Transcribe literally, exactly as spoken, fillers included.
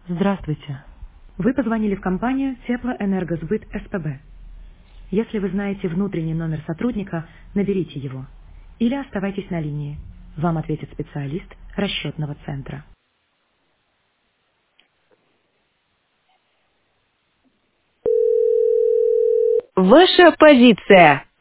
Здравствуйте. Вы позвонили в компанию Теплоэнергосбыт СПБ. Если вы знаете внутренний номер сотрудника, наберите его. Или оставайтесь на линии. Вам ответит специалист расчетного центра. Ваша позиция.